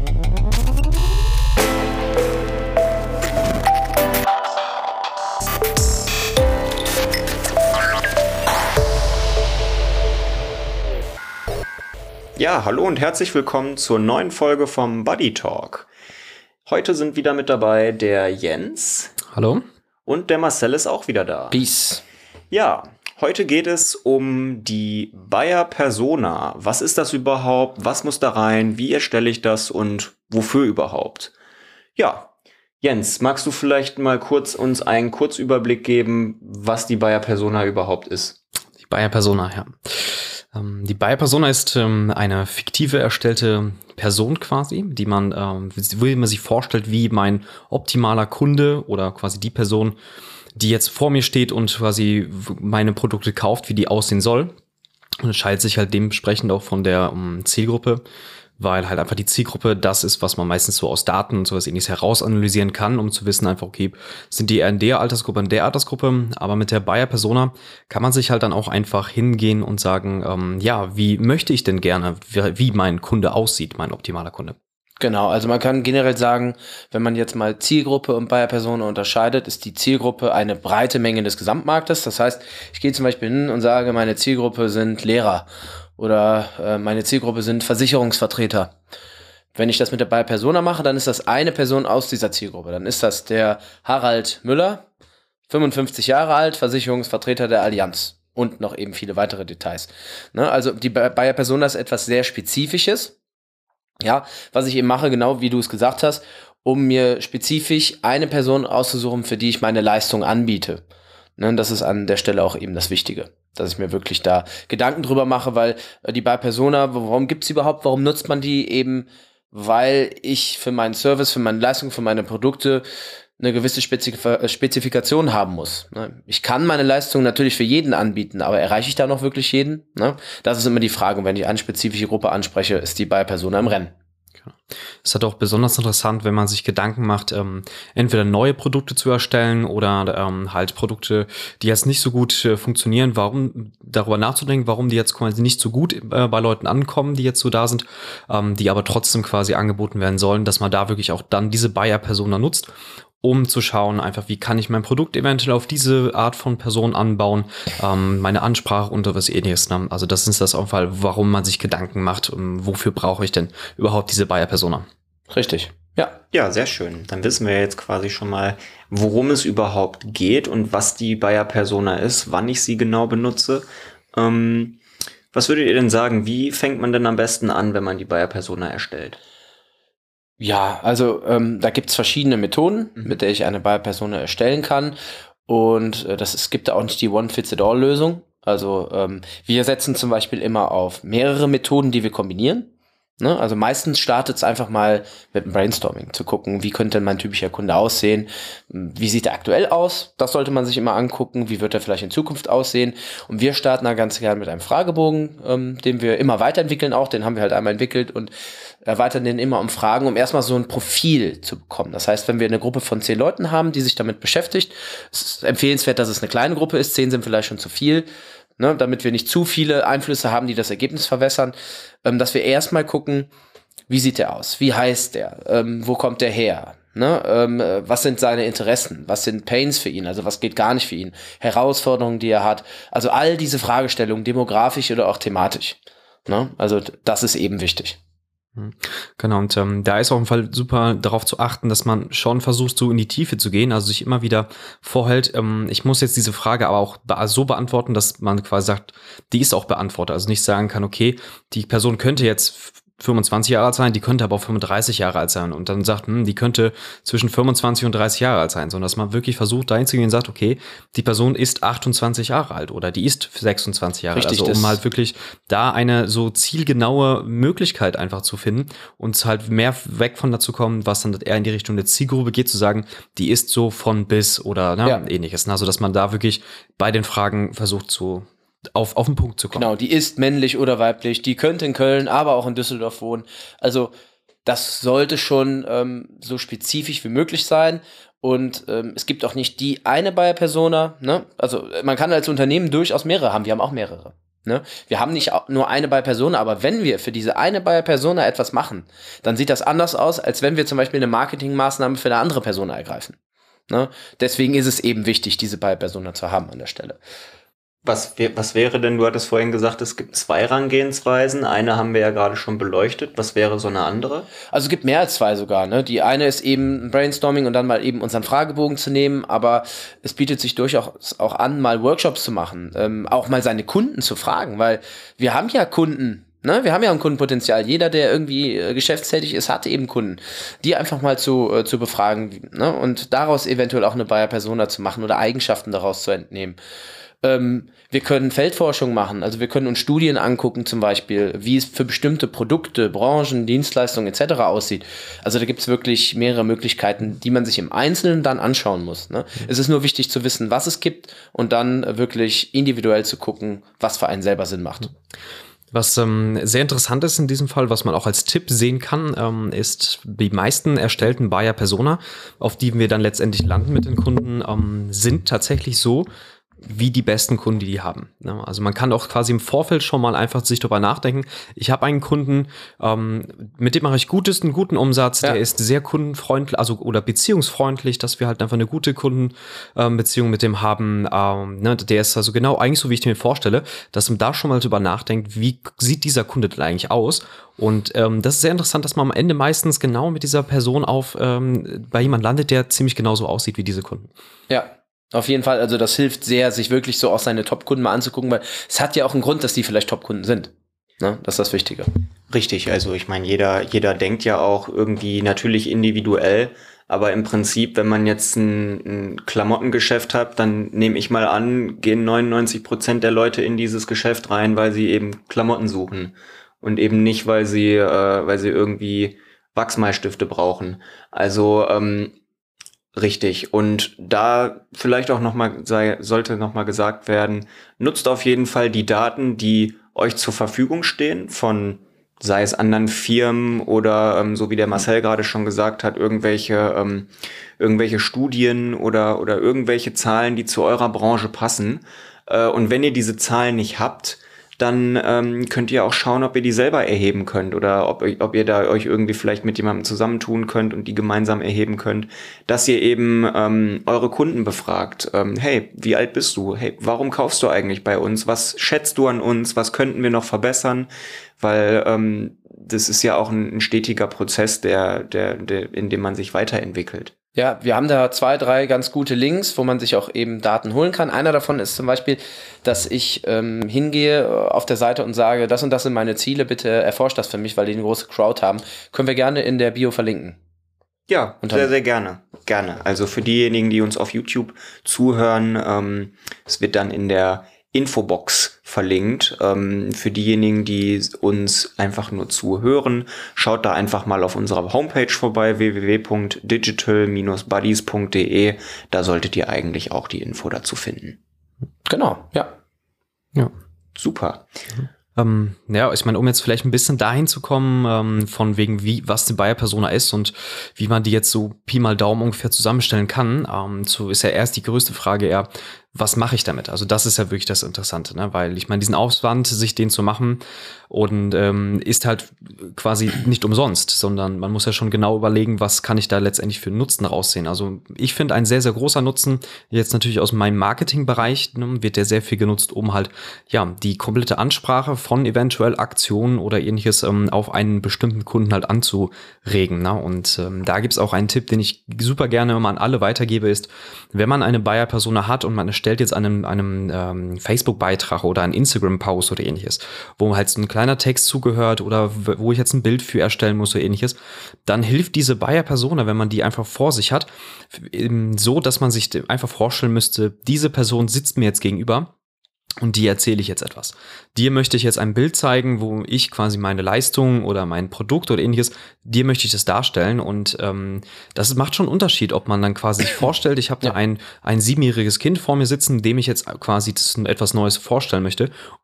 Ja, hallo und herzlich willkommen zur neuen Folge vom Buddy Talk. Heute sind wieder mit dabei der Jens. Hallo. Und der Marcel ist auch wieder da. Peace. Ja, heute geht es um die Buyer Persona. Was ist das überhaupt? Was muss da rein? Wie erstelle ich das und wofür überhaupt? Ja, Jens, magst du vielleicht mal uns einen Kurzüberblick geben, was die Buyer Persona überhaupt ist? Die Buyer Persona, ja. Die Buyer Persona ist eine fiktive erstellte Person quasi, die man, wie man sich vorstellt, wie mein optimaler Kunde oder quasi die Person, die jetzt vor mir steht und quasi meine Produkte kauft, wie die aussehen soll. Und entscheidet sich halt dementsprechend auch von der Zielgruppe, weil halt einfach die Zielgruppe das ist, was man meistens so aus Daten und sowas ähnliches herausanalysieren kann, um zu wissen einfach, okay, sind die eher in der Altersgruppe, in der Altersgruppe, aber mit der Buyer Persona kann man sich halt dann auch einfach hingehen und sagen, ja, wie möchte ich denn gerne, wie mein Kunde aussieht, mein optimaler Kunde. Genau, also man kann generell sagen, wenn man jetzt mal Zielgruppe und Buyer Persona unterscheidet, ist die Zielgruppe eine breite Menge des Gesamtmarktes. Das heißt, ich gehe zum Beispiel hin und sage, meine Zielgruppe sind Lehrer oder meine Zielgruppe sind Versicherungsvertreter. Wenn ich das mit der Buyer Persona mache, dann ist das eine Person aus dieser Zielgruppe. Dann ist das der Harald Müller, 55 Jahre alt, Versicherungsvertreter der Allianz und noch eben viele weitere Details. Ne? Also die Buyer Persona ist etwas sehr Spezifisches. Ja, was ich eben mache, genau wie du es gesagt hast, um mir spezifisch eine Person auszusuchen, für die ich meine Leistung anbiete. Ne, das ist an der Stelle auch eben das Wichtige, dass ich mir wirklich da Gedanken drüber mache, weil die Buyer Persona, warum gibt's die überhaupt, warum nutzt man die eben, weil ich für meinen Service, für meine Leistung, für meine Produkte eine gewisse Spezifikation haben muss. Ne? Ich kann meine Leistung natürlich für jeden anbieten, aber erreiche ich da noch wirklich jeden? Ne? Das ist immer die Frage. Und wenn ich eine spezifische Gruppe anspreche, ist die Buyer Persona im Rennen. Es ist halt auch besonders interessant, wenn man sich Gedanken macht, entweder neue Produkte zu erstellen oder halt Produkte, die jetzt nicht so gut funktionieren, darüber nachzudenken, warum die jetzt quasi nicht so gut bei Leuten ankommen, die jetzt so da sind, die aber trotzdem quasi angeboten werden sollen, dass man da wirklich auch dann diese Buyer-Persona nutzt, um zu schauen, einfach, wie kann ich mein Produkt eventuell auf diese Art von Person anbauen, meine Ansprache und was ähnliches. Ne? Also das ist das auf jeden Fall, warum man sich Gedanken macht, wofür brauche ich denn überhaupt diese Buyer-Persona. Richtig, ja. Ja, sehr schön. Dann wissen wir jetzt quasi schon mal, worum es überhaupt geht und was die Buyer Persona ist, wann ich sie genau benutze. Was würdet ihr denn sagen, wie fängt man denn am besten an, wenn man die Buyer Persona erstellt? Ja, also da gibt's verschiedene Methoden, mit der ich eine Buyer Persona erstellen kann. Und es gibt da auch nicht die One-Fits-it-all-Lösung. Also wir setzen zum Beispiel immer auf mehrere Methoden, die wir kombinieren. Ne? Also meistens startet es einfach mal mit einem Brainstorming, zu gucken, wie könnte mein typischer Kunde aussehen, wie sieht er aktuell aus, das sollte man sich immer angucken, wie wird er vielleicht in Zukunft aussehen, und wir starten da ganz gerne mit einem Fragebogen, den wir immer weiterentwickeln auch, den haben wir halt einmal entwickelt und erweitern den immer um Fragen, um erstmal so ein Profil zu bekommen. Das heißt, wenn wir eine Gruppe von 10 Leuten haben, die sich damit beschäftigt, es ist empfehlenswert, dass es eine kleine Gruppe ist, 10 sind vielleicht schon zu viel, ne, damit wir nicht zu viele Einflüsse haben, die das Ergebnis verwässern, dass wir erstmal gucken, wie sieht der aus, wie heißt der, wo kommt der her, ne, was sind seine Interessen, was sind Pains für ihn, also was geht gar nicht für ihn, Herausforderungen, die er hat, also all diese Fragestellungen, demografisch oder auch thematisch, ne, also das ist eben wichtig. Genau, und da ist auf jeden Fall super darauf zu achten, dass man schon versucht, so in die Tiefe zu gehen, also sich immer wieder vorhält, ich muss jetzt diese Frage aber auch so beantworten, dass man quasi sagt, die ist auch beantwortet, also nicht sagen kann, okay, die Person könnte jetzt 25 Jahre alt sein, die könnte aber auch 35 Jahre alt sein und dann sagt, die könnte zwischen 25 und 30 Jahre alt sein, sondern dass man wirklich versucht, dahin zu gehen und sagt, okay, die Person ist 28 Jahre alt oder die ist 26 Jahre alt, also um halt wirklich da eine so zielgenaue Möglichkeit einfach zu finden und halt mehr weg von dazu kommen, was dann eher in die Richtung der Zielgruppe geht, zu sagen, die ist so von bis oder ähnliches, also dass man da wirklich bei den Fragen versucht auf den Punkt zu kommen. Genau, die ist männlich oder weiblich, die könnte in Köln, aber auch in Düsseldorf wohnen. Also das sollte schon so spezifisch wie möglich sein. Und es gibt auch nicht die eine Buyer Persona. Ne? Also man kann als Unternehmen durchaus mehrere haben. Wir haben auch mehrere. Ne? Wir haben nicht nur eine Buyer-Persona, aber wenn wir für diese eine Buyer-Persona etwas machen, dann sieht das anders aus, als wenn wir zum Beispiel eine Marketingmaßnahme für eine andere Persona ergreifen. Ne? Deswegen ist es eben wichtig, diese Buyer-Persona zu haben an der Stelle. Was wäre denn, du hattest vorhin gesagt, es gibt 2 Herangehensweisen. Eine haben wir ja gerade schon beleuchtet. Was wäre so eine andere? Also es gibt mehr als 2 sogar. Ne? Die eine ist eben ein Brainstorming und dann mal eben unseren Fragebogen zu nehmen, aber es bietet sich durchaus auch an, mal Workshops zu machen, auch mal seine Kunden zu fragen, weil wir haben ja Kunden. Ne, wir haben ja ein Kundenpotenzial. Jeder, der irgendwie geschäftstätig ist, hat eben Kunden. Die einfach mal zu befragen, ne, und daraus eventuell auch eine Buyer-Persona zu machen oder Eigenschaften daraus zu entnehmen. Wir können Feldforschung machen, also wir können uns Studien angucken zum Beispiel, wie es für bestimmte Produkte, Branchen, Dienstleistungen etc. aussieht. Also da gibt es wirklich mehrere Möglichkeiten, die man sich im Einzelnen dann anschauen muss. Ne? Es ist nur wichtig zu wissen, was es gibt und dann wirklich individuell zu gucken, was für einen selber Sinn macht. Was sehr interessant ist in diesem Fall, was man auch als Tipp sehen kann, ist, die meisten erstellten Buyer-Persona, auf die wir dann letztendlich landen mit den Kunden, sind tatsächlich so, wie die besten Kunden, die haben. Also man kann auch quasi im Vorfeld schon mal einfach sich darüber nachdenken. Ich habe einen Kunden, mit dem mache ich einen guten Umsatz, der ist sehr kundenfreundlich, also oder beziehungsfreundlich, dass wir halt einfach eine gute Kundenbeziehung mit dem haben. Der ist also genau eigentlich so, wie ich mir vorstelle, dass man da schon mal drüber nachdenkt, wie sieht dieser Kunde denn eigentlich aus? Und das ist sehr interessant, dass man am Ende meistens genau mit dieser Person bei jemand landet, der ziemlich genauso aussieht wie diese Kunden. Ja. Auf jeden Fall, also das hilft sehr, sich wirklich so auch seine Top-Kunden mal anzugucken, weil es hat ja auch einen Grund, dass die vielleicht Top-Kunden sind. Ne? Das ist das Wichtige. Richtig, also ich meine, jeder denkt ja auch irgendwie natürlich individuell, aber im Prinzip, wenn man jetzt ein Klamottengeschäft hat, dann nehme ich mal an, gehen 99% der Leute in dieses Geschäft rein, weil sie eben Klamotten suchen und eben nicht, weil sie irgendwie Wachsmalstifte brauchen. Also richtig. Und da vielleicht auch sollte noch mal gesagt werden, nutzt auf jeden Fall die Daten, die euch zur Verfügung stehen, von sei es anderen Firmen oder so wie der Marcel gerade schon gesagt hat, irgendwelche Studien oder irgendwelche Zahlen, die zu eurer Branche passen. Und wenn ihr diese Zahlen nicht habt, dann könnt ihr auch schauen, ob ihr die selber erheben könnt oder ob ihr da euch irgendwie vielleicht mit jemandem zusammentun könnt und die gemeinsam erheben könnt, dass ihr eben eure Kunden befragt. Hey, wie alt bist du? Hey, warum kaufst du eigentlich bei uns? Was schätzt du an uns? Was könnten wir noch verbessern? Weil das ist ja auch ein stetiger Prozess, in dem man sich weiterentwickelt. Ja, wir haben da 2, 3 ganz gute Links, wo man sich auch eben Daten holen kann. Einer davon ist zum Beispiel, dass ich hingehe auf der Seite und sage, das und das sind meine Ziele, bitte erforscht das für mich, weil die eine große Crowd haben. Können wir gerne in der Bio verlinken. Ja, sehr, sehr gerne. Gerne. Also für diejenigen, die uns auf YouTube zuhören, es wird dann in der Infobox verlinkt. Für diejenigen, die uns einfach nur zuhören, schaut da einfach mal auf unserer Homepage vorbei, www.digital-buddies.de. Da solltet ihr eigentlich auch die Info dazu finden. Genau, ja. Ja. Super. Ja, ich meine, um jetzt vielleicht ein bisschen dahin zu kommen, von wegen was die Buyer-Persona ist und wie man die jetzt so Pi mal Daumen ungefähr zusammenstellen kann, ist ja erst die größte Frage eher, was mache ich damit? Also das ist ja wirklich das Interessante, ne? Weil ich meine, diesen Aufwand, sich den zu machen und ist halt quasi nicht umsonst, sondern man muss ja schon genau überlegen, was kann ich da letztendlich für einen Nutzen raussehen. Also ich finde, ein sehr, sehr großer Nutzen, jetzt natürlich aus meinem Marketingbereich, ne, wird der sehr viel genutzt, um halt ja die komplette Ansprache von eventuell Aktionen oder ähnliches auf einen bestimmten Kunden halt anzuregen. Ne? Und da gibt's auch einen Tipp, den ich super gerne immer an alle weitergebe, ist, wenn man eine Buyer-Persona hat und man erstellt jetzt einem Facebook-Beitrag oder einen Instagram-Post oder ähnliches, wo halt so ein kleiner Text zugehört oder wo ich jetzt ein Bild für erstellen muss oder ähnliches, dann hilft diese Buyer-Persona, wenn man die einfach vor sich hat, so, dass man sich einfach vorstellen müsste, diese Person sitzt mir jetzt gegenüber und die erzähle ich jetzt etwas. Dir möchte ich jetzt ein Bild zeigen, wo ich quasi meine Leistung oder mein Produkt oder ähnliches, dir möchte ich das darstellen und das macht schon einen Unterschied, ob man dann quasi sich vorstellt, ich habe da ein 7-jähriges Kind vor mir sitzen, dem ich jetzt quasi etwas Neues vorstellen möchte,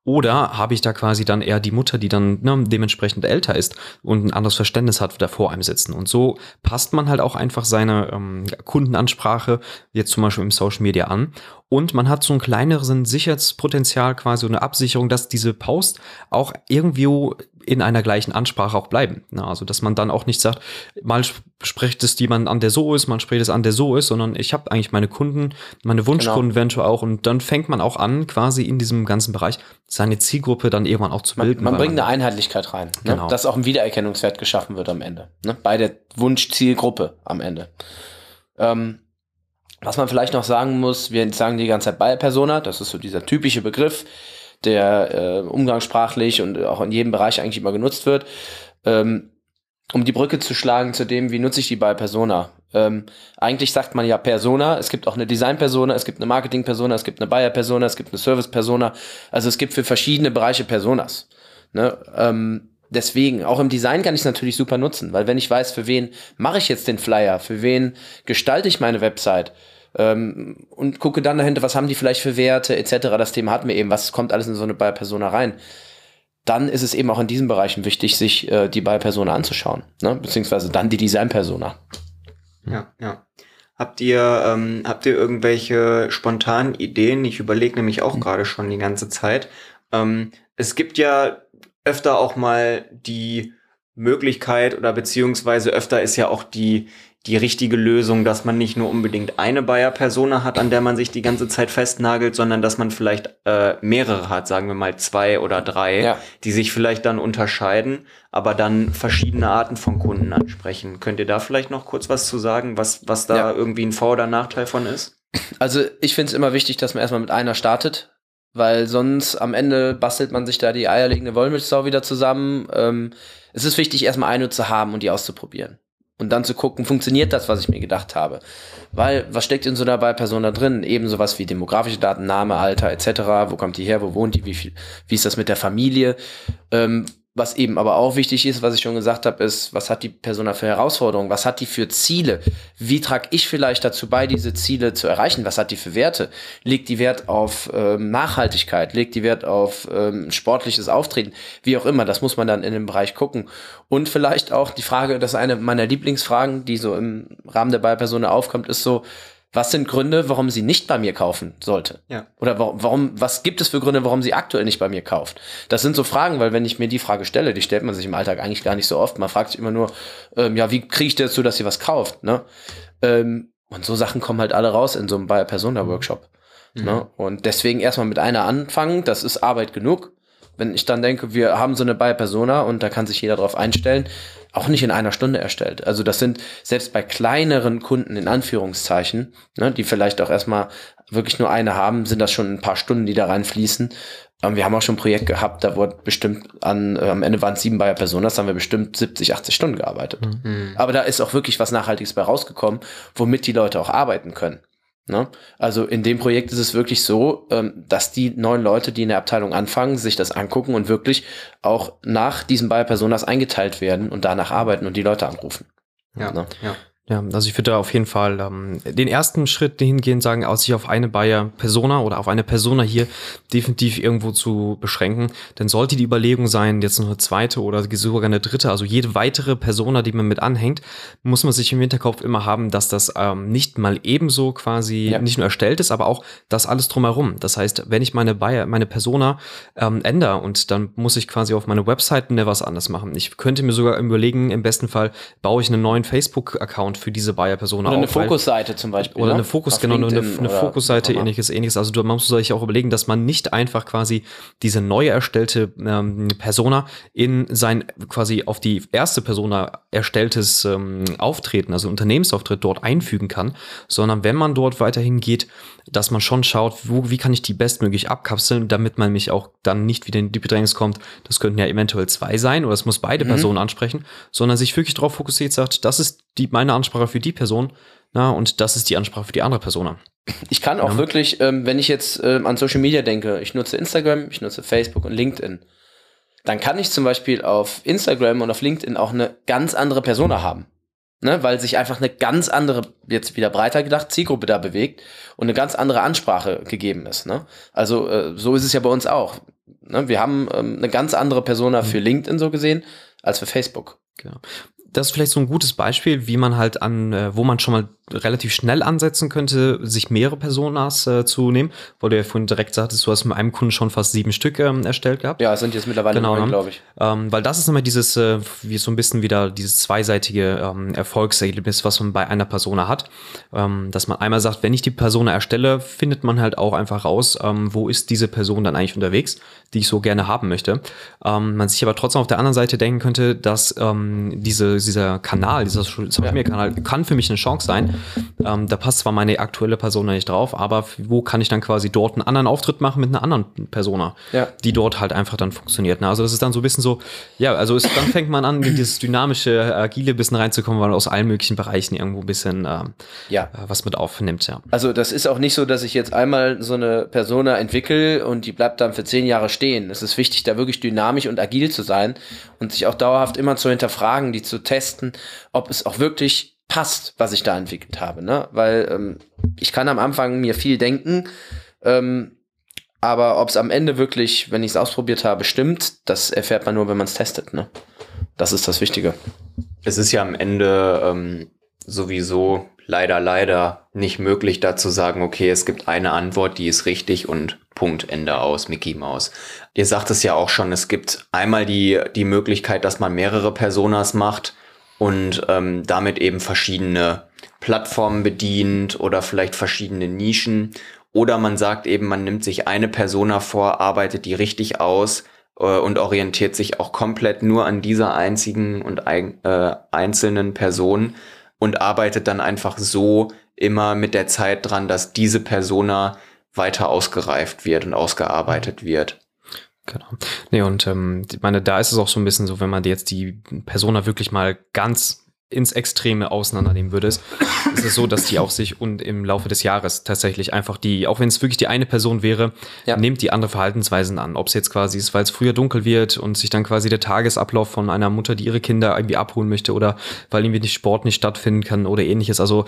Oder habe ich da quasi dann eher die Mutter, die dann dementsprechend älter ist und ein anderes Verständnis hat, da vor einem sitzen. Und so passt man halt auch einfach seine Kundenansprache jetzt zum Beispiel im Social Media an. Und man hat so ein kleineres Sicherheitspotenzial, quasi eine Absicherung, dass diese Posts auch irgendwie in einer gleichen Ansprache auch bleiben. Also dass man dann auch nicht sagt, mal spricht es jemand an, der so ist, man spricht es an, der so ist, sondern ich habe eigentlich meine Kunden, meine Wunschkunden eventuell auch, und dann fängt man auch an, quasi in diesem ganzen Bereich seine Zielgruppe dann irgendwann auch zu bilden. Man bringt eine Einheitlichkeit rein, ne? Genau. Dass auch ein Wiedererkennungswert geschaffen wird am Ende, ne? Bei der Wunschzielgruppe am Ende. Was man vielleicht noch sagen muss, wir sagen die ganze Zeit Buyer-Persona, das ist so dieser typische Begriff, der umgangssprachlich und auch in jedem Bereich eigentlich immer genutzt wird. Um die Brücke zu schlagen zu dem, wie nutze ich die Buyer-Persona? Eigentlich sagt man ja Persona, es gibt auch eine Design-Persona, es gibt eine Marketing-Persona, es gibt eine Buyer-Persona, es gibt eine Service-Persona, also es gibt für verschiedene Bereiche Personas. Ne? Deswegen, auch im Design kann ich es natürlich super nutzen, weil wenn ich weiß, für wen mache ich jetzt den Flyer, für wen gestalte ich meine Website, und gucke dann dahinter, was haben die vielleicht für Werte etc. Das Thema hatten wir eben, was kommt alles in so eine Buyer-Persona rein. Dann ist es eben auch in diesen Bereichen wichtig, sich die Buyer-Persona anzuschauen, ne? Beziehungsweise dann die Design-Persona. Ja. Habt ihr irgendwelche spontanen Ideen? Ich überlege nämlich auch gerade schon die ganze Zeit. Es gibt ja öfter auch mal die Möglichkeit oder beziehungsweise öfter ist ja auch die richtige Lösung, dass man nicht nur unbedingt eine Buyer-Persona hat, an der man sich die ganze Zeit festnagelt, sondern dass man vielleicht mehrere hat, sagen wir mal 2 oder 3, die sich vielleicht dann unterscheiden, aber dann verschiedene Arten von Kunden ansprechen. Könnt ihr da vielleicht noch kurz was zu sagen, was da irgendwie ein Vor- oder Nachteil von ist? Also ich finde es immer wichtig, dass man erstmal mit einer startet, weil sonst am Ende bastelt man sich da die eierlegende Wollmilchsau wieder zusammen. Es ist wichtig, erstmal eine zu haben und die auszuprobieren. Und dann zu gucken, funktioniert das, was ich mir gedacht habe? Weil, was steckt in so einer Buyer-Persona drin? Eben sowas wie demografische Daten, Name, Alter etc. Wo kommt die her? Wo wohnt die? Wie ist das mit der Familie? Was eben aber auch wichtig ist, was ich schon gesagt habe, ist, was hat die Persona für Herausforderungen? Was hat die für Ziele? Wie trage ich vielleicht dazu bei, diese Ziele zu erreichen? Was hat die für Werte? Legt die Wert auf Nachhaltigkeit? Legt die Wert auf sportliches Auftreten? Wie auch immer, das muss man dann in dem Bereich gucken. Und vielleicht auch die Frage, das ist eine meiner Lieblingsfragen, die so im Rahmen der Buyer-Persona aufkommt, ist so, was sind Gründe, warum sie nicht bei mir kaufen sollte? Ja. Oder was gibt es für Gründe, warum sie aktuell nicht bei mir kauft? Das sind so Fragen, weil wenn ich mir die Frage stelle, die stellt man sich im Alltag eigentlich gar nicht so oft. Man fragt sich immer nur, wie kriege ich dazu, dass sie was kauft? Ne? Und so Sachen kommen halt alle raus in so einem Buyer-Persona-Workshop. Mhm. Ne? Und deswegen erstmal mit einer anfangen, das ist Arbeit genug. Wenn ich dann denke, wir haben so eine Buyer-Persona und da kann sich jeder drauf einstellen, auch nicht in einer Stunde erstellt. Also das sind selbst bei kleineren Kunden in Anführungszeichen, ne, die vielleicht auch erstmal wirklich nur eine haben, sind das schon ein paar Stunden, die da reinfließen. Wir haben auch schon ein Projekt gehabt, da wurde bestimmt am Ende waren es 7 Buyer-Personas, da haben wir bestimmt 70, 80 Stunden gearbeitet. Mhm. Aber da ist auch wirklich was Nachhaltiges bei rausgekommen, womit die Leute auch arbeiten können. Ne? Also in dem Projekt ist es wirklich so, dass die 9 Leute, die in der Abteilung anfangen, sich das angucken und wirklich auch nach diesen Buyer-Personas eingeteilt werden und danach arbeiten und die Leute anrufen. Ja, ne? Ja, also ich würde da auf jeden Fall den ersten Schritt hingehen, sagen, sich auf eine Buyer-Persona oder auf eine Persona hier definitiv irgendwo zu beschränken. Denn sollte die Überlegung sein, jetzt noch eine zweite oder sogar eine dritte, also jede weitere Persona, die man mit anhängt, muss man sich im Hinterkopf immer haben, dass das nicht mal ebenso quasi nicht nur erstellt ist, aber auch das alles drumherum. Das heißt, wenn ich meine Persona ändere und dann muss ich quasi auf meine Website was anderes machen. Ich könnte mir sogar überlegen, im besten Fall baue ich einen neuen Facebook-Account für diese Buyer-Persona auf. Oder eine Fokusseite zum Beispiel. Oder eine Fokusseite, ähnliches. Also man muss sich auch überlegen, dass man nicht einfach quasi diese neu erstellte Persona in sein quasi auf die erste Persona erstelltes Auftreten, also Unternehmensauftritt dort einfügen kann, sondern wenn man dort weiterhin geht, dass man schon schaut, wie kann ich die bestmöglich abkapseln, damit man mich auch dann nicht wieder in die Bedrängnis kommt, das könnten ja eventuell 2 sein oder es muss beide Personen ansprechen, sondern sich wirklich darauf fokussiert, sagt, das ist meine Ansprache für die Person, und das ist die Ansprache für die andere Persona. Ich kann auch wirklich, wenn ich jetzt an Social Media denke, ich nutze Instagram, ich nutze Facebook und LinkedIn, dann kann ich zum Beispiel auf Instagram und auf LinkedIn auch eine ganz andere Persona haben. Ne, weil sich einfach eine ganz andere, jetzt wieder breiter gedacht, Zielgruppe da bewegt und eine ganz andere Ansprache gegeben ist. Ne? Also so ist es ja bei uns auch. Ne, wir haben eine ganz andere Persona für LinkedIn so gesehen als für Facebook. Genau. Das ist vielleicht so ein gutes Beispiel, wie man halt wo man schon mal relativ schnell ansetzen könnte, sich mehrere Personas zu nehmen, weil du ja vorhin direkt sagtest, du hast mit einem Kunden schon fast 7 Stück erstellt gehabt. Ja, es sind jetzt mittlerweile 9, glaube ich. Weil das ist immer dieses, wie so ein bisschen wieder dieses zweiseitige Erfolgserlebnis, was man bei einer Persona hat. Dass man einmal sagt, wenn ich die Persona erstelle, findet man halt auch einfach raus, wo ist diese Person dann eigentlich unterwegs, die ich so gerne haben möchte. Man sich aber trotzdem auf der anderen Seite denken könnte, dass dieser Kanal, dieser Social-Media-Kanal kann für mich eine Chance sein. Da passt zwar meine aktuelle Persona nicht drauf, aber wo kann ich dann quasi dort einen anderen Auftritt machen mit einer anderen Persona, die dort halt einfach dann funktioniert. Ne? Also das ist dann so ein bisschen so, ja, also dann fängt man an, in dieses dynamische, agile bisschen reinzukommen, weil man aus allen möglichen Bereichen irgendwo ein bisschen was mit aufnimmt. Ja. Also das ist auch nicht so, dass ich jetzt einmal so eine Persona entwickle und die bleibt dann für 10 Jahre stehen. Es ist wichtig, da wirklich dynamisch und agil zu sein und sich auch dauerhaft immer zu hinterfragen, die zu testen, ob es auch wirklich passt, was ich da entwickelt habe, ne? Weil ich kann am Anfang mir viel denken, aber ob es am Ende wirklich, wenn ich es ausprobiert habe, stimmt, das erfährt man nur, wenn man es testet, ne? Das ist das Wichtige. Es ist ja am Ende sowieso leider nicht möglich, da zu sagen, okay, es gibt eine Antwort, die ist richtig und Punkt, Ende aus, Mickey Maus. Ihr sagt es ja auch schon, es gibt einmal die Möglichkeit, dass man mehrere Personas macht und damit eben verschiedene Plattformen bedient oder vielleicht verschiedene Nischen. Oder man sagt eben, man nimmt sich eine Persona vor, arbeitet die richtig aus und orientiert sich auch komplett nur an dieser einzigen und einzelnen Person und arbeitet dann einfach so immer mit der Zeit dran, dass diese Persona weiter ausgereift wird und ausgearbeitet wird. Genau. Nee, und ich meine, da ist es auch so ein bisschen so, wenn man jetzt die Persona wirklich mal ganz ins Extreme auseinandernehmen würde, ist es so, dass die auch sich und im Laufe des Jahres tatsächlich einfach auch wenn es wirklich die eine Person wäre, nimmt die andere Verhaltensweisen an. Ob es jetzt quasi ist, weil es früher dunkel wird und sich dann quasi der Tagesablauf von einer Mutter, die ihre Kinder irgendwie abholen möchte oder weil irgendwie Sport nicht stattfinden kann oder ähnliches. Also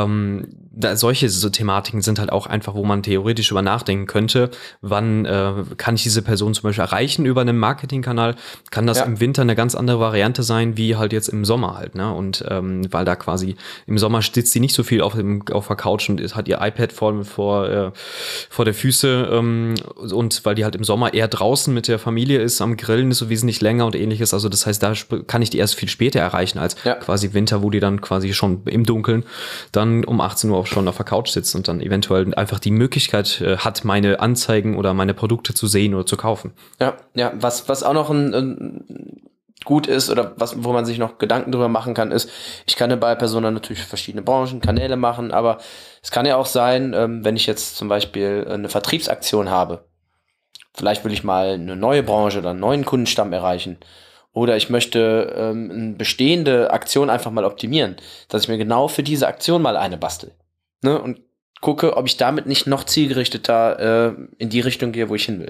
solche so Thematiken sind halt auch einfach, wo man theoretisch über nachdenken könnte, wann kann ich diese Person zum Beispiel erreichen über einen Marketingkanal? Kann das im Winter eine ganz andere Variante sein, wie halt jetzt im Sommer halt, ne? Und weil da quasi im Sommer sitzt sie nicht so viel auf der Couch und hat ihr iPad vor der Füße und weil die halt im Sommer eher draußen mit der Familie ist, am Grillen ist so wesentlich länger und ähnliches. Also das heißt, da kann ich die erst viel später erreichen als quasi Winter, wo die dann quasi schon im Dunkeln dann um 18 Uhr auch schon auf der Couch sitzt und dann eventuell einfach die Möglichkeit hat, meine Anzeigen oder meine Produkte zu sehen oder zu kaufen. Ja, was auch noch ein gut ist oder wo man sich noch Gedanken drüber machen kann, ist, ich kann bei Persona natürlich verschiedene Branchen, Kanäle machen, aber es kann ja auch sein, wenn ich jetzt zum Beispiel eine Vertriebsaktion habe, vielleicht will ich mal eine neue Branche oder einen neuen Kundenstamm erreichen oder ich möchte eine bestehende Aktion einfach mal optimieren, dass ich mir genau für diese Aktion mal eine bastel, ne? Und gucke, ob ich damit nicht noch zielgerichteter in die Richtung gehe, wo ich hin will.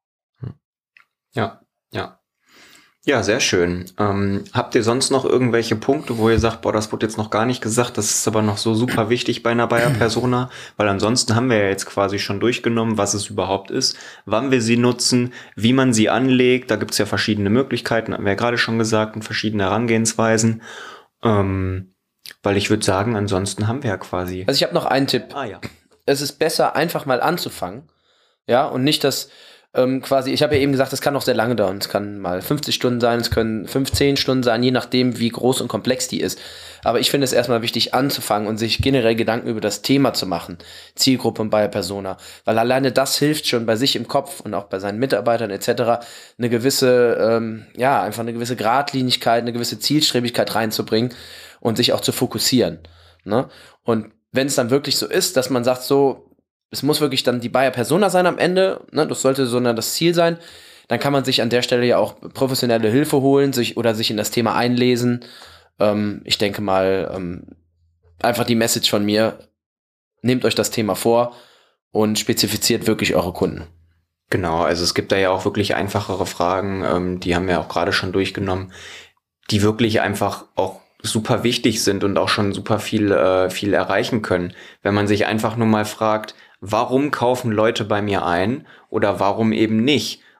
Ja, sehr schön. Habt ihr sonst noch irgendwelche Punkte, wo ihr sagt, boah, das wurde jetzt noch gar nicht gesagt, das ist aber noch so super wichtig bei einer Buyer-Persona? Weil ansonsten haben wir ja jetzt quasi schon durchgenommen, was es überhaupt ist, wann wir sie nutzen, wie man sie anlegt. Da gibt's ja verschiedene Möglichkeiten, haben wir ja gerade schon gesagt, und verschiedene Herangehensweisen. Weil ich würde sagen, ansonsten haben wir ja quasi... Also ich habe noch einen Tipp. Es ist besser, einfach mal anzufangen. Ja, und nicht das... quasi, ich habe ja eben gesagt, es kann auch sehr lange dauern. Es kann mal 50 Stunden sein, es können 15 Stunden sein, je nachdem, wie groß und komplex die ist. Aber ich finde es erstmal wichtig, anzufangen und sich generell Gedanken über das Thema zu machen. Zielgruppe und Buyer Persona. Weil alleine das hilft schon bei sich im Kopf und auch bei seinen Mitarbeitern etc. eine gewisse, einfach eine gewisse Geradlinigkeit, eine gewisse Zielstrebigkeit reinzubringen und sich auch zu fokussieren. Ne? Und wenn es dann wirklich so ist, dass man sagt, so, es muss wirklich dann die Buyer Persona sein am Ende, ne? Das sollte so das Ziel sein. Dann kann man sich an der Stelle ja auch professionelle Hilfe holen, sich in das Thema einlesen. Ich denke mal, einfach die Message von mir, nehmt euch das Thema vor und spezifiziert wirklich eure Kunden. Genau, also es gibt da ja auch wirklich einfachere Fragen, die haben wir auch gerade schon durchgenommen, die wirklich einfach auch super wichtig sind und auch schon super viel erreichen können. Wenn man sich einfach nur mal fragt, warum kaufen Leute bei mir ein oder warum eben nicht?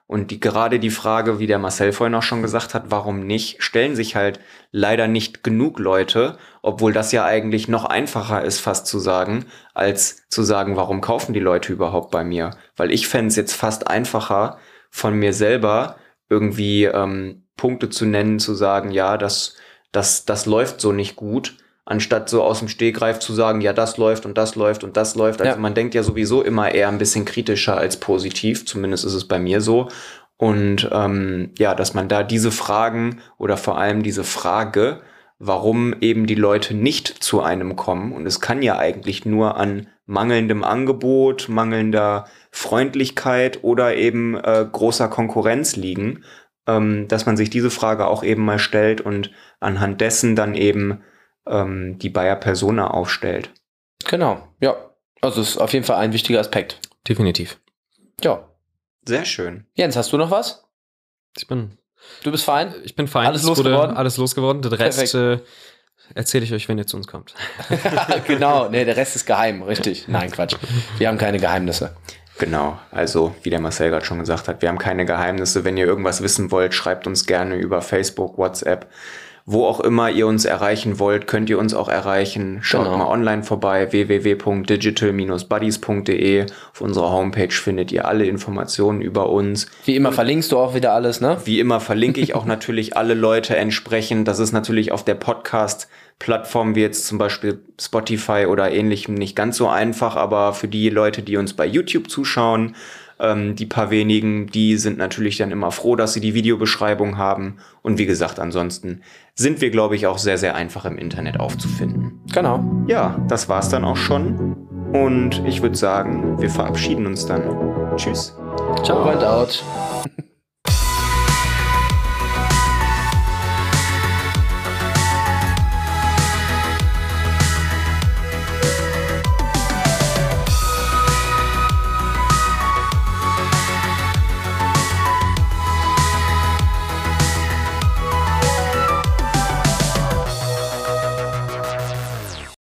Und gerade die Frage, wie der Marcel vorhin auch schon gesagt hat, warum nicht, stellen sich halt leider nicht genug Leute, obwohl das ja eigentlich noch einfacher ist, fast zu sagen, als zu sagen, warum kaufen die Leute überhaupt bei mir? Weil ich fände es jetzt fast einfacher, von mir selber irgendwie Punkte zu nennen, zu sagen, ja, das läuft so nicht gut, anstatt so aus dem Stegreif zu sagen, ja, das läuft und das läuft und das läuft. Also man denkt ja sowieso immer eher ein bisschen kritischer als positiv, zumindest ist es bei mir so. Und dass man da diese Fragen oder vor allem diese Frage, warum eben die Leute nicht zu einem kommen, und es kann ja eigentlich nur an mangelndem Angebot, mangelnder Freundlichkeit oder eben großer Konkurrenz liegen, dass man sich diese Frage auch eben mal stellt und anhand dessen dann eben die Buyer Persona aufstellt. Genau, ja. Also ist auf jeden Fall ein wichtiger Aspekt. Definitiv. Ja. Sehr schön. Jens, hast du noch was? Du bist fein? Ich bin fein. Alles losgeworden? Alles losgeworden. Den Rest erzähle ich euch, wenn ihr zu uns kommt. Genau, nee, der Rest ist geheim, richtig. Nein, Quatsch. Wir haben keine Geheimnisse. Genau, also wie der Marcel gerade schon gesagt hat, wir haben keine Geheimnisse. Wenn ihr irgendwas wissen wollt, schreibt uns gerne über Facebook, WhatsApp. Wo auch immer ihr uns erreichen wollt, könnt ihr uns auch erreichen. Schaut mal online vorbei, www.digital-buddies.de. Auf unserer Homepage findet ihr alle Informationen über uns. Wie immer verlinkst du auch wieder alles, ne? Wie immer verlinke ich auch natürlich alle Leute entsprechend. Das ist natürlich auf der Podcast-Plattform wie jetzt zum Beispiel Spotify oder ähnlichem nicht ganz so einfach, aber für die Leute, die uns bei YouTube zuschauen, die paar wenigen, die sind natürlich dann immer froh, dass sie die Videobeschreibung haben. Und wie gesagt, ansonsten sind wir, glaube ich, auch sehr, sehr einfach im Internet aufzufinden. Genau. Ja, das war's dann auch schon. Und ich würde sagen, wir verabschieden uns dann. Tschüss. Ciao. Over and out.